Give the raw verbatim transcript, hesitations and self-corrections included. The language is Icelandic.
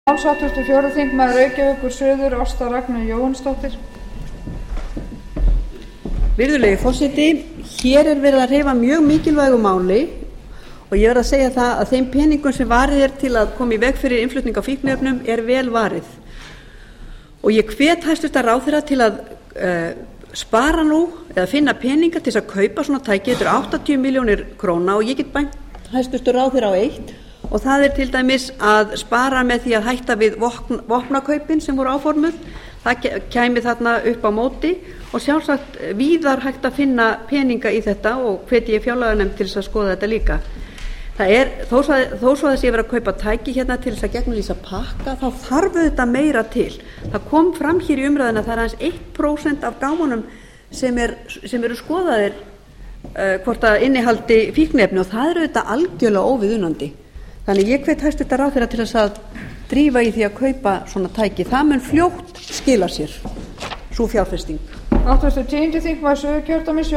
máls háttvirtur fjórði þingmaður reykjavíkur suður ásta ragnheiður jóhannesdóttir. Virðulegi forseti, hér er verið að hreyfa mjög mikilvægu máli og ég verð að segja það að þeim peningum sem varið er til að koma í veg fyrir innflutning á fíkniefnum er vel varið og ég hvet hæstvirtan ráðherra til að uh, spara nú eða finna peninga til þess að kaupa svona tæki. Þetta eru áttatíu milljónir króna og ég get bænt hæstvirtur ráðherra á eitt og það er til dæmis að spara með því að hætta við vopn, vopnakaupin sem voru áformuð. Það kæmi þarna upp á móti og sjálfsagt víðar hægt að finna peninga í þetta og hveti ég fjárlaganefnd til þess að skoða þetta líka. Það er, þó svo að, þó svo að þess að ég verið að kaupa tæki hérna til þess að gegnumlýsa pakka, þá þarf þetta meira til. Það kom fram hér í umræðina að það er aðeins eitt prósent af gámunum sem, er, sem eru skoðaðir uh, hvort að innihaldi fíkniefni og það eru þetta algjörlega óviðunandi. Þannig ég hvet hæstvirtan ráðherra til þess að drífa í því að kaupa svona tæki. Það mun fljótt skila sér, sú fjárfesting. háttvirtur tíundi þingmaður suðurkjördæmis